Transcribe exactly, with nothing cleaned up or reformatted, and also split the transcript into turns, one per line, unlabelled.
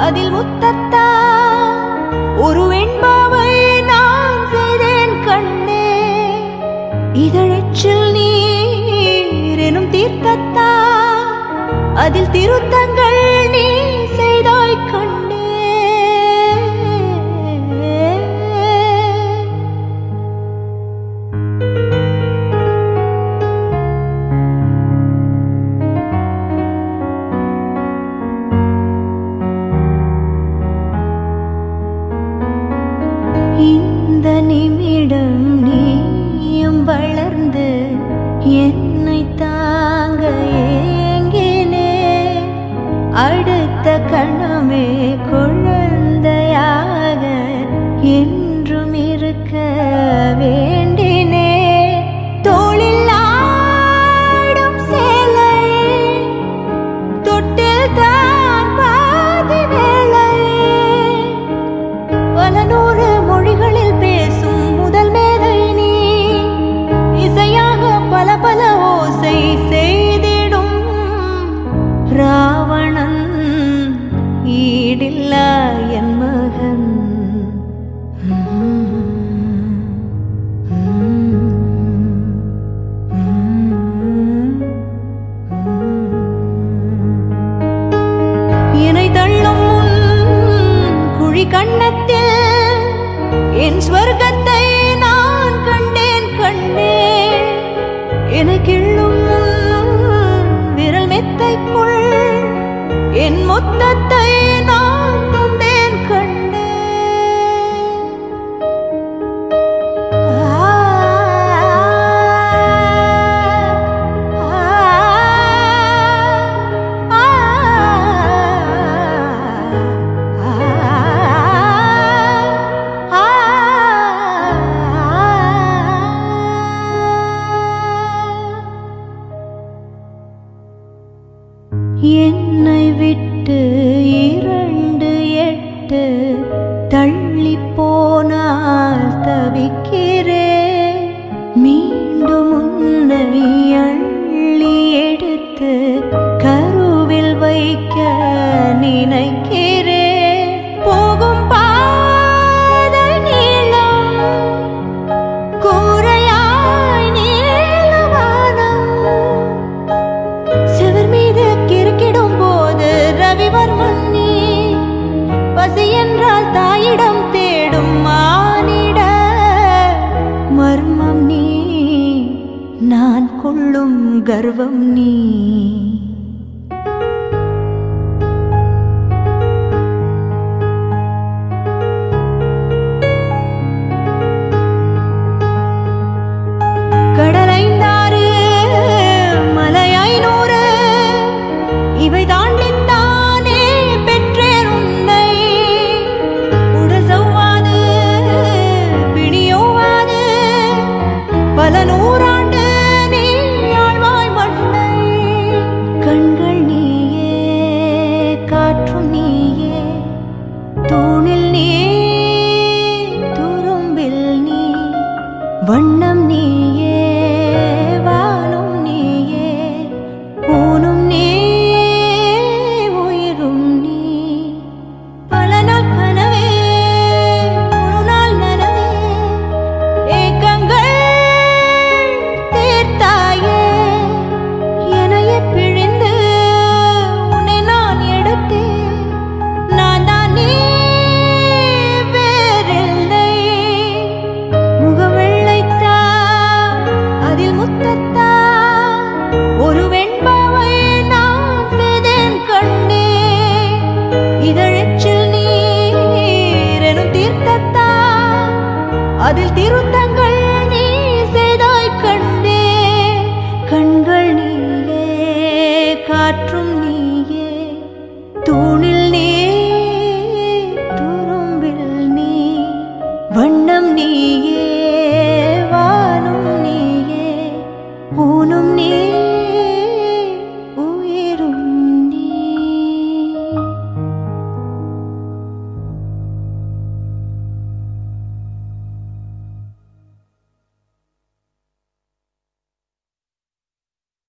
அதில் முத்தத்தா ஒரு வெண்பாவை நான் செய்தேன் கண்ணே. இதழச்சில் நீர் எனும் தீர்த்தத்தா அதில் திருத்தங்கள் நீ செய்தாய் கண்ணே. இந்த நிமிடம் நீயும் வளர்ந்து என்னை தாங்க ஏங்கினே. அடுத்த கணமே குழந்தையாக என்றும் இருக்க வேண்டினே. தோளில் ஆடும் சேலை தொட்டில் தான் பாதி வேளை. பல நூறு மொழிகளில் பேசும் முதல் மேதை நீ. இசையாக பல பல ஓசை செய்திடும் ராவணன் ஈடில்லா என் மகன். என்னை தள்ளும் குழி கண்ணத்தில் என் ஸ்வர்க்கத்தை நான் கண்டேன் கண்டேன். எனக்கிள்ளும் விரல் மெத்தைக்குள் என் மொத்தத்தை நான் தந்தேன் கண்டேன். என்னை விட்டு இரண்டு எட்டு தள்ளி போனால் தவிக்கிறேன். மீண்டும் உன்னை அள்ளி எடுத்து கருவில் வைக்க நினைக்கிறேன். போகும் பாதை நீளம் கூரையாய் நீளவானம். செவர் மீது கிறுக்கிடும் போது ரவிவர்மன் நீ. பசி என்றால் தாயிடம் தேடும் மானிட மர்மம் நீ. நான் கொள்ளும் கர்வம் நீ. கடலைந்தாறு மலை ஐநூறு இவை தாண்டித்தானே பெற்றேன் உன்னை. உடல் சவ்வாது பிணியோவாது பல நூறாண்டு நீ ஆழ்வாய் மண்ணை. கண்கள் நீயே காற்றும் நீயே தூணில் நீ துரும்பில் நீ. வண்ணம் நீயே வானும் நீயே ஊனும் நீ உயிரும் நீ. பல நாள் கனவே ஒரு நாள் நனவே ஏக்கங்கள் தீர்த்தாயே. என்னையே பிழிந்து உன்னை நான் எடுத்தேன். நான் தான் நீ வேறில்லை. முகவெள்ளைத்தா அதில் முத்தத்தா ஒரு வெண்பாவை நான் செய்தேன் கண்ணே. இதழச்சில் நீர் எனும் தீர்த்தத்தா அதில் திருத்த